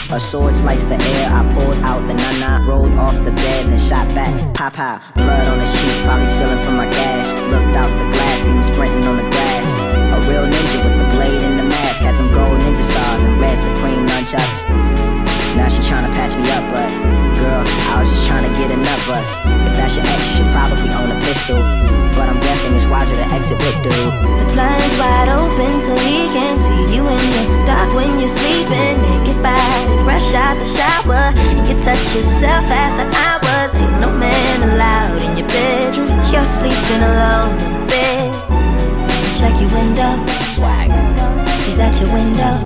A sword sliced the air, I pulled out the nana, rolled off the bed, then shot back. Pop out, blood on the sheets, probably spilling from my gash. Looked out the glass, seen him sprinting on the grass. A real ninja with the blade and the mask, had them gold ninja stars and red supreme nunchucks. Now she tryna patch me up, but girl, I was just tryna get a nut bust. If that's your ex, you should probably own a pistol, but I'm guessing it's wiser to exit with dude. The blind's wide open so he can see you in the dark when you're sleeping. Naked body, fresh out the shower, and you touch yourself after hours. Ain't no man allowed in your bedroom. You're sleeping alone in bed. Check your window, Swag. he's at your window.